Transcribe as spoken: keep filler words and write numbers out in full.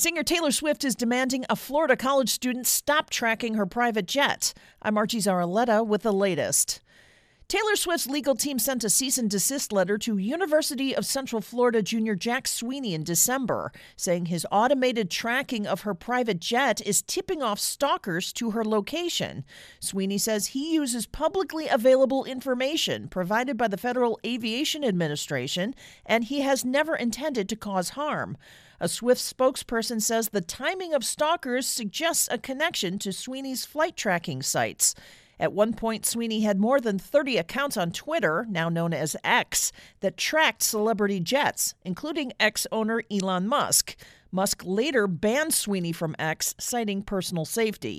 Singer Taylor Swift is demanding a Florida college student stop tracking her private jet. I'm Archie Zaraletta with the latest. Taylor Swift's legal team sent a cease and desist letter to University of Central Florida junior Jack Sweeney in December, saying his automated tracking of her private jet is tipping off stalkers to her location. Sweeney says he uses publicly available information provided by the Federal Aviation Administration, and he has never intended to cause harm. A Swift spokesperson says the timing of stalkers suggests a connection to Sweeney's flight tracking sites. At one point, Sweeney had more than thirty accounts on Twitter, now known as X, that tracked celebrity jets, including ex-owner Elon Musk. Musk later banned Sweeney from X, citing personal safety.